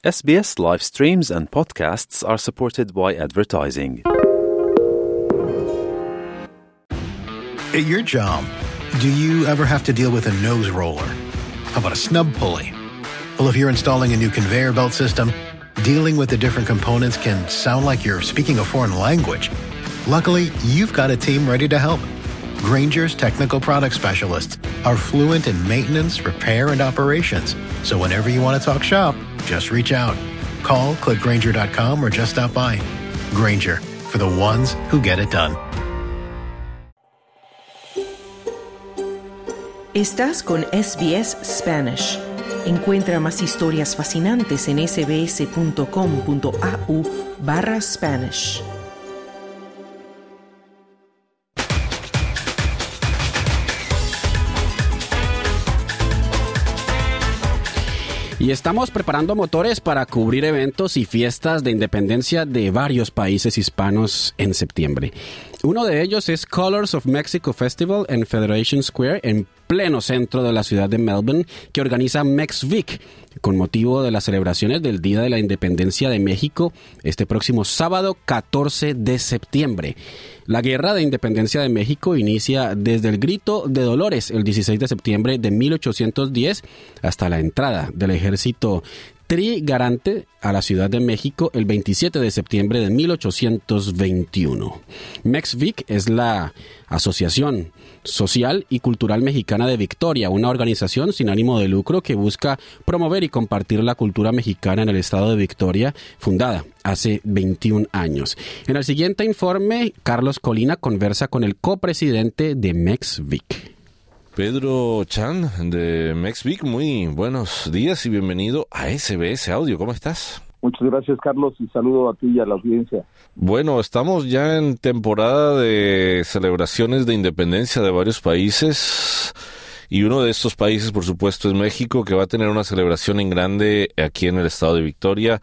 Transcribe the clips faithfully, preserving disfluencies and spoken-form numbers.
S B S live streams and podcasts are supported by advertising. At your job, do you ever have to deal with a nose roller? How about a snub pulley? Well, if you're installing a new conveyor belt system, dealing with the different components can sound like you're speaking a foreign language. Luckily, you've got a team ready to help. Grainger's technical product specialists are fluent in maintenance, repair, and operations. So whenever you want to talk shop, just reach out. Call, click Grainger dot com, or just stop by. Grainger, for the ones who get it done. Estás con S B S Spanish. Encuentra más historias fascinantes en sbs.com.au barra Spanish. Y estamos preparando motores para cubrir eventos y fiestas de independencia de varios países hispanos en septiembre. Uno de ellos es Colors of Mexico Festival en Federation Square, en pleno centro de la ciudad de Melbourne, que organiza MexVic, con motivo de las celebraciones del Día de la Independencia de México, este próximo sábado catorce de septiembre. La Guerra de Independencia de México inicia desde el Grito de Dolores el dieciséis de septiembre de mil ochocientos diez hasta la entrada del ejército trigarante a la Ciudad de México el veintisiete de septiembre de mil ochocientos veintiuno. MexVic es la Asociación Social y Cultural Mexicana de Victoria, una organización sin ánimo de lucro que busca promover y compartir la cultura mexicana en el estado de Victoria, fundada hace veintiún años. En el siguiente informe, Carlos Colina conversa con el copresidente de MexVic. Pedro Chan de MexVic, muy buenos días y bienvenido a S B S Audio. ¿Cómo estás? Muchas gracias, Carlos, y saludo a ti y a la audiencia. Bueno, estamos ya en temporada de celebraciones de independencia de varios países y uno de estos países, por supuesto, es México, que va a tener una celebración en grande aquí en el estado de Victoria,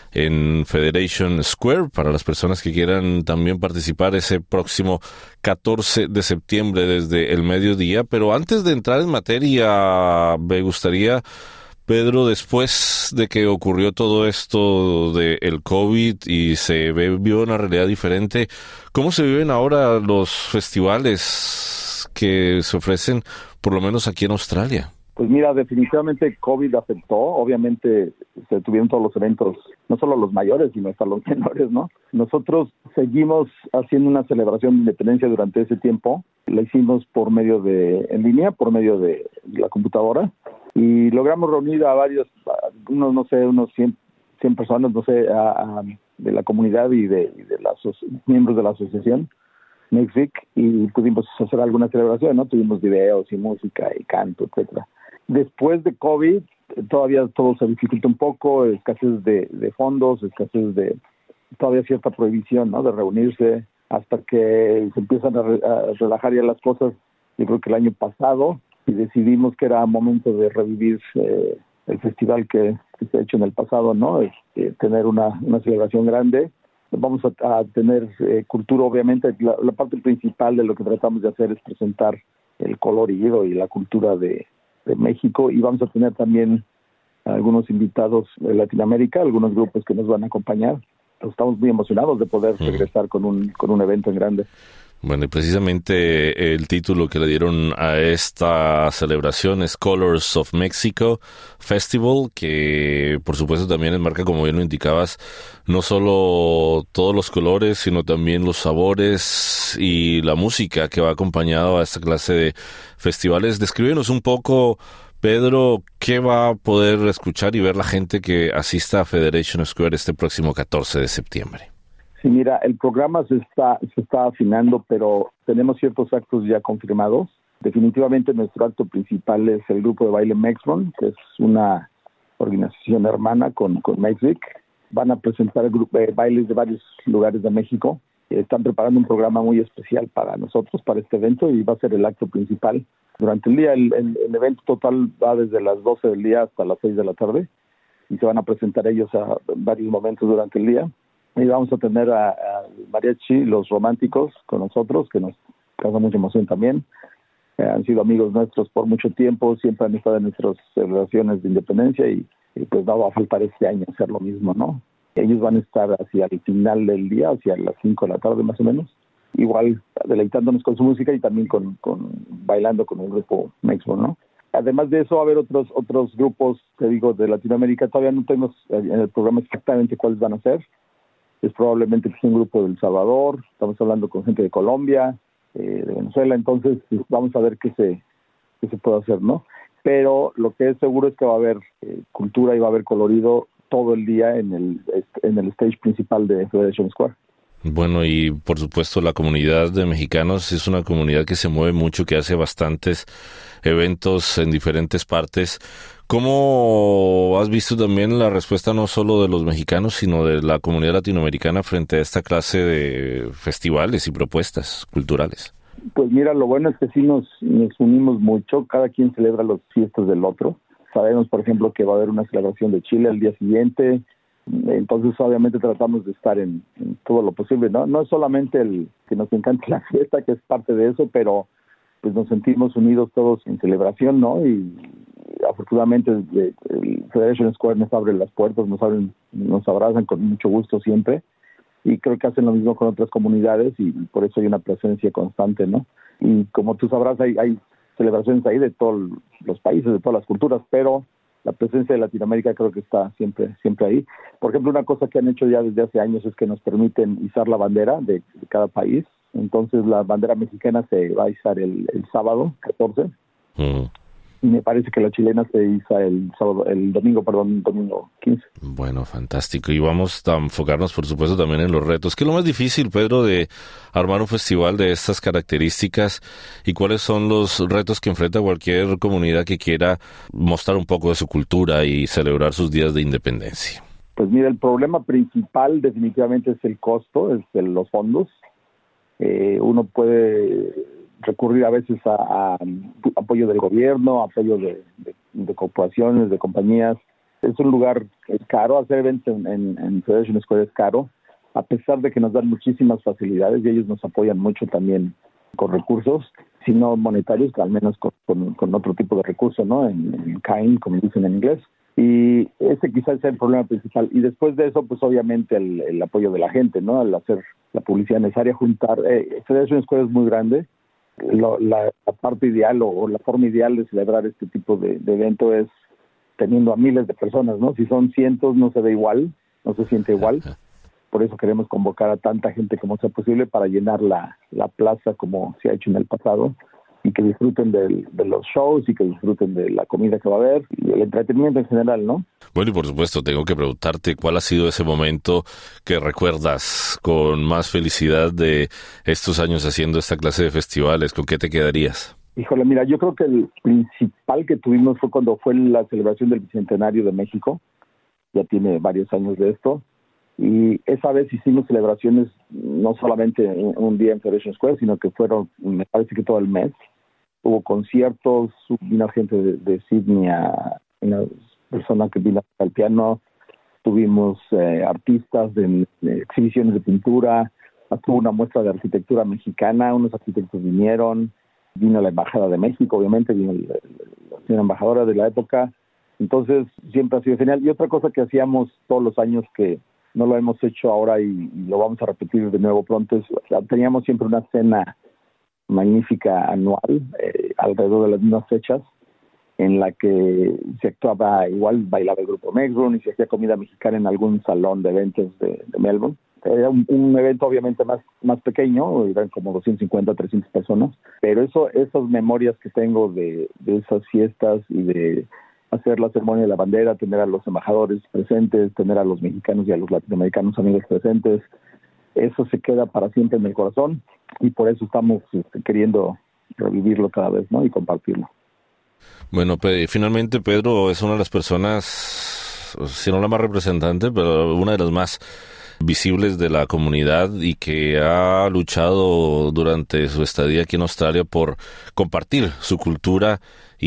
en Federation Square, para las personas que quieran también participar ese próximo catorce de septiembre desde el mediodía. Pero antes de entrar en materia, me gustaría, Pedro, después de que ocurrió todo esto del COVID y se vio una realidad diferente, ¿cómo se viven ahora los festivales que se ofrecen, por lo menos aquí en Australia? Pues mira, definitivamente COVID afectó, obviamente se tuvieron todos los eventos, no solo los mayores, sino hasta los menores, ¿no? Nosotros seguimos haciendo una celebración de independencia durante ese tiempo, la hicimos por medio de, en línea, por medio de la computadora, y logramos reunir a varios, a unos, no sé, unos cien, cien personas, no sé, a, a, de la comunidad y de, y de los miembros de la asociación MexVic, y pudimos hacer alguna celebración, ¿no? Tuvimos videos y música y canto, etcétera. Después de COVID, todavía todo se dificulta un poco, escasez de, de fondos, escasez de, todavía cierta prohibición, ¿no?, de reunirse, hasta que se empiezan a, re, a relajar ya las cosas, yo creo que el año pasado, y decidimos que era momento de revivir eh, el festival que, que se ha hecho en el pasado, ¿no?, eh, tener una, una celebración grande. Vamos a, a tener eh, cultura, obviamente, la, la parte principal de lo que tratamos de hacer es presentar el colorido y la cultura de de México, y vamos a tener también algunos invitados de Latinoamérica, algunos grupos que nos van a acompañar. Estamos muy emocionados de poder regresar con un con un evento en grande. Bueno, y precisamente el título que le dieron a esta celebración es Colors of Mexico Festival, que por supuesto también enmarca, como bien lo indicabas, no solo todos los colores, sino también los sabores y la música que va acompañado a esta clase de festivales. Descríbenos un poco, Pedro, ¿qué va a poder escuchar y ver la gente que asista a Federation Square este próximo catorce de septiembre? Sí, mira, el programa se está se está afinando, pero tenemos ciertos actos ya confirmados. Definitivamente nuestro acto principal es el grupo de baile Mexron, que es una organización hermana con, con MexVic. Van a presentar el grupo de bailes de varios lugares de México. Están preparando un programa muy especial para nosotros, para este evento, y va a ser el acto principal. Durante el día, el, el, el evento total va desde las doce del día hasta las seis de la tarde, y se van a presentar ellos a varios momentos durante el día. Y vamos a tener a, a Mariachi, los románticos, con nosotros, que nos causa mucha emoción también. Eh, han sido amigos nuestros por mucho tiempo, siempre han estado en nuestras celebraciones de independencia, y eh, pues no va a faltar este año hacer lo mismo, ¿no? Ellos van a estar hacia el final del día, hacia las cinco de la tarde más o menos, igual deleitándonos con su música y también con, con bailando con el grupo Mexbone, ¿no? Además de eso va a haber otros otros grupos, te digo, de Latinoamérica. Todavía no tenemos en el programa exactamente cuáles van a ser. Es probablemente que sea un grupo de El Salvador, estamos hablando con gente de Colombia, eh, de Venezuela, entonces vamos a ver qué se, qué se puede hacer, ¿no? Pero lo que es seguro es que va a haber eh, cultura y va a haber colorido todo el día en el en el stage principal de Federation Square. Bueno, y por supuesto la comunidad de mexicanos es una comunidad que se mueve mucho, que hace bastantes eventos en diferentes partes. ¿Cómo has visto también la respuesta no solo de los mexicanos, sino de la comunidad latinoamericana frente a esta clase de festivales y propuestas culturales? Pues mira, lo bueno es que sí nos, nos unimos mucho, cada quien celebra las fiestas del otro. Sabemos, por ejemplo, que va a haber una celebración de Chile al día siguiente, entonces obviamente tratamos de estar en, en todo lo posible, ¿no? No es solamente el que nos encanta la fiesta, que es parte de eso, pero pues nos sentimos unidos todos en celebración, ¿no? Y afortunadamente el, el Federation Square nos abre las puertas, nos abren, nos abrazan con mucho gusto siempre, y creo que hacen lo mismo con otras comunidades y por eso hay una presencia constante, ¿no? Y como tú sabrás, hay, hay celebraciones ahí de todos los países, de todas las culturas, pero la presencia de Latinoamérica creo que está siempre siempre ahí. Por ejemplo, una cosa que han hecho ya desde hace años es que nos permiten izar la bandera de, de cada país. Entonces la bandera mexicana se va a izar el, el sábado catorce. Mm. Y me parece que la chilena se iza el sábado, el domingo, perdón, domingo quince. Bueno, fantástico. Y vamos a enfocarnos, por supuesto, también en los retos. ¿Qué es lo más difícil, Pedro, de armar un festival de estas características? ¿Y cuáles son los retos que enfrenta cualquier comunidad que quiera mostrar un poco de su cultura y celebrar sus días de independencia? Pues mira, el problema principal definitivamente es el costo, es el, los fondos. Eh, uno puede recurrir a veces a, a apoyo del gobierno, apoyo de, de, de corporaciones, de compañías. Es un lugar caro, hacer eventos en, en, en Federation Square es caro, a pesar de que nos dan muchísimas facilidades y ellos nos apoyan mucho también con recursos, si no monetarios, al menos con, con, con otro tipo de recursos, ¿no? En, en kind, como dicen en inglés. Y ese quizás sea el problema principal. Y después de eso, pues obviamente el, el apoyo de la gente, ¿no? Al hacer la publicidad necesaria, juntar. Eh, Federation Square es muy grande. Lo, la, la parte ideal o, o la forma ideal de celebrar este tipo de, de evento es teniendo a miles de personas, ¿no? Si son cientos no se ve igual, no se siente igual. Por eso queremos convocar a tanta gente como sea posible para llenar la, la plaza como se ha hecho en el pasado y que disfruten del, de los shows y que disfruten de la comida que va a haber y el entretenimiento en general, ¿no? Bueno, y por supuesto tengo que preguntarte cuál ha sido ese momento que recuerdas con más felicidad de estos años haciendo esta clase de festivales. ¿Con qué te quedarías? Híjole, mira, yo creo que el principal que tuvimos fue cuando fue la celebración del Bicentenario de México. Ya tiene varios años de esto. Y esa vez hicimos celebraciones no solamente un día en Federation Square, sino que fueron, me parece que todo el mes. Hubo conciertos, vino gente de, de Sydney, a una persona que vino al piano, tuvimos eh, artistas de, de exhibiciones de pintura, hubo una muestra de arquitectura mexicana, unos arquitectos vinieron, vino la Embajada de México, obviamente, vino el, el, la señora embajadora de la época. Entonces siempre ha sido genial. Y otra cosa que hacíamos todos los años que no lo hemos hecho ahora y, y lo vamos a repetir de nuevo pronto, es, teníamos siempre una cena magnífica anual, eh, alrededor de las mismas fechas, en la que se actuaba igual, bailaba el grupo Mexbone y se hacía comida mexicana en algún salón de eventos de, de Melbourne. Era un, un evento obviamente más, más pequeño, eran como doscientas cincuenta, trescientas personas, pero eso, esas memorias que tengo de, de esas fiestas y de hacer la ceremonia de la bandera, tener a los embajadores presentes, tener a los mexicanos y a los latinoamericanos amigos presentes, eso se queda para siempre en el corazón y por eso estamos este, queriendo revivirlo cada vez, ¿no? Y compartirlo. Bueno, finalmente Pedro es una de las personas, si no la más representante, pero una de las más visibles de la comunidad y que ha luchado durante su estadía aquí en Australia por compartir su cultura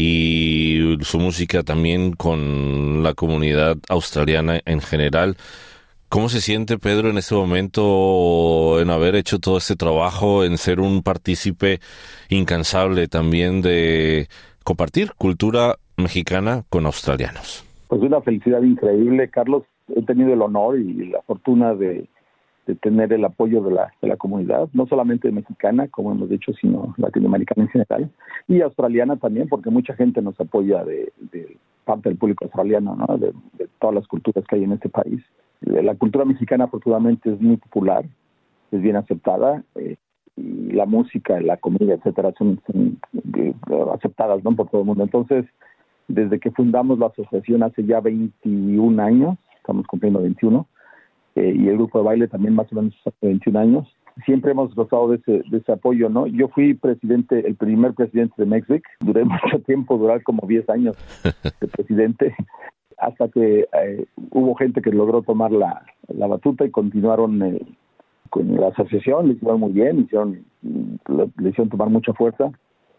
y su música también con la comunidad australiana en general. ¿Cómo se siente, Pedro, en este momento en haber hecho todo este trabajo, en ser un partícipe incansable también de compartir cultura mexicana con australianos? Pues una felicidad increíble, Carlos. He tenido el honor y la fortuna de, de tener el apoyo de la, de la comunidad, no solamente mexicana, como hemos dicho, sino latinoamericana en general, y australiana también, porque mucha gente nos apoya de, de parte del público australiano, ¿no? de, de todas las culturas que hay en este país. La cultura mexicana, afortunadamente, es muy popular, es bien aceptada, eh, y la música, la comida, etcétera, son, son eh, aceptadas, ¿no? por todo el mundo. Entonces, desde que fundamos la asociación hace ya veintiún años, estamos cumpliendo veintiuno, eh, y el grupo de baile también más o menos hace veintiún años, siempre hemos gozado de ese, de ese apoyo, ¿no? Yo fui presidente, el primer presidente de Mexic, duré mucho tiempo, duré como diez años de presidente, hasta que eh, hubo gente que logró tomar la, la batuta y continuaron eh, con la asociación, le hicieron muy bien, hicieron, le, le hicieron tomar mucha fuerza.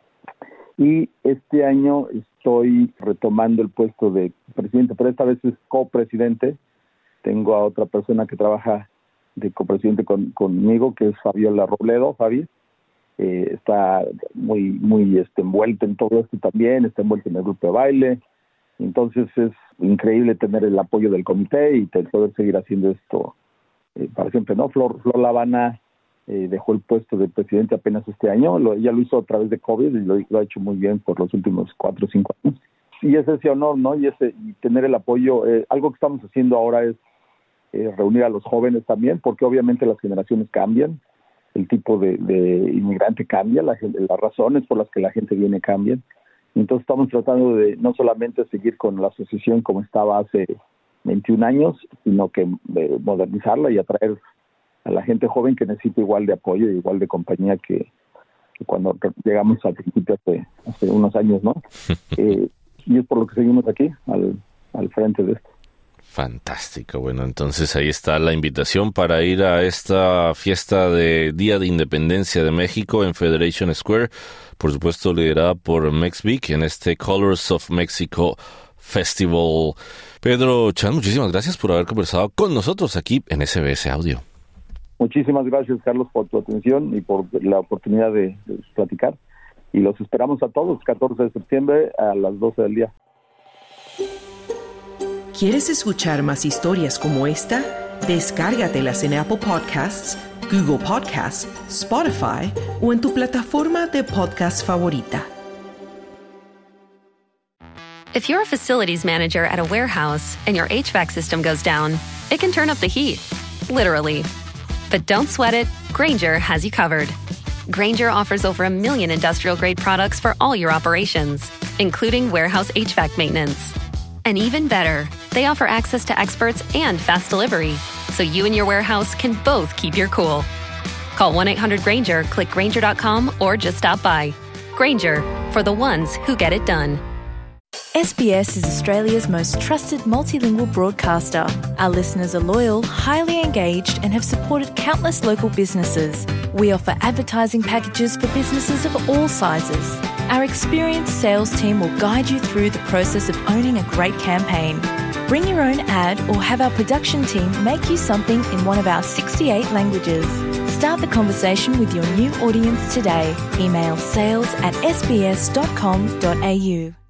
Y este año estoy retomando el puesto de presidente, pero esta vez es copresidente. Tengo a otra persona que trabaja de copresidente con, conmigo, que es Fabiola Robledo. Fabi eh, está muy muy este, envuelta en todo esto también, está envuelta en el grupo de baile. Entonces es increíble tener el apoyo del comité y poder seguir haciendo esto eh, para siempre, ¿no? Flor, Flor Lavana eh, dejó el puesto de presidente apenas este año. Lo, ella lo hizo a través de COVID y lo, lo ha hecho muy bien por los últimos cuatro o cinco años. Y es ese honor, ¿no? Y ese y tener el apoyo. Eh, algo que estamos haciendo ahora es eh, reunir a los jóvenes también, porque obviamente las generaciones cambian, el tipo de, de inmigrante cambia, la, las razones por las que la gente viene cambian. Entonces estamos tratando de no solamente seguir con la asociación como estaba hace veintiún años, sino que eh, modernizarla y atraer a la gente joven que necesita igual de apoyo y igual de compañía que, que cuando llegamos al principio hace, hace unos años, ¿no? eh, y es por lo que seguimos aquí, al, al frente de esto. Fantástico. Bueno, entonces ahí está la invitación para ir a esta fiesta de Día de Independencia de México en Federation Square, por supuesto liderada por Mexvic en este Colors of Mexico Festival. Pedro Chan, muchísimas gracias por haber conversado con nosotros aquí en S B S Audio. Muchísimas gracias, Carlos, por tu atención y por la oportunidad de, de platicar. Y los esperamos a todos, catorce de septiembre a las doce del día. ¿Quieres escuchar más historias como esta? Descárgatelas en Apple Podcasts, Google Podcasts, Spotify o en tu plataforma de podcast favorita. If you're a facilities manager at a warehouse and your H V A C system goes down, it can turn up the heat, literally. But don't sweat it, Grainger has you covered. Grainger offers over a million industrial-grade products for all your operations, including warehouse H V A C maintenance. And even better, they offer access to experts and fast delivery, so you and your warehouse can both keep your cool. Call one eight hundred Grainger, click Grainger dot com, or just stop by. Grainger, for the ones who get it done. S B S is Australia's most trusted multilingual broadcaster. Our listeners are loyal, highly engaged, and have supported countless local businesses. We offer advertising packages for businesses of all sizes. Our experienced sales team will guide you through the process of owning a great campaign. Bring your own ad or have our production team make you something in one of our sixty-eight languages. Start the conversation with your new audience today. Email sales at s b s dot com dot a u.